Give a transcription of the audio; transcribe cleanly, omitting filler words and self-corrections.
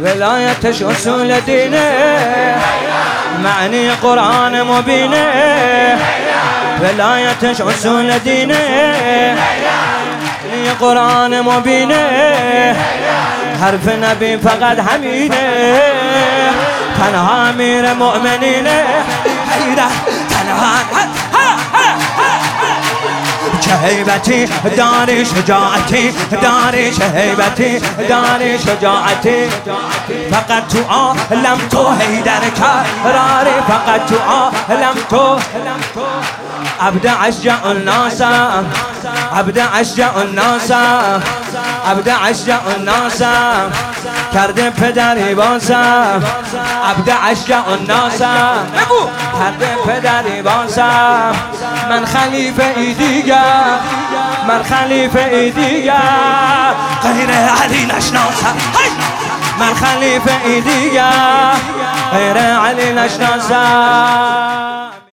ولایتش اصول دینه، معنی قرآن مبینه. ولایتش اصول دینه، معنی قرآن مبینه. حرف نبی فقط همینه، تنها امیر مؤمنینه. حیدر تنها چه هیبتی داری، شجاعتی داری، چه هیبتی داری، شجاعتی. فقط تو عالم تو حیدر کراری، فقط تو عالم تو. عبد اشجع الناس، عبد اشجع الناس، عبد اشجع الناس. کرده پدری بازم، عبد اشجع الناس، کرده پدری بازم. من خلیفه ای دیگر، من خلیفه ای دیگر غیر علی نشناسم. من خلیفه ای دیگر غیر علی نشناسم.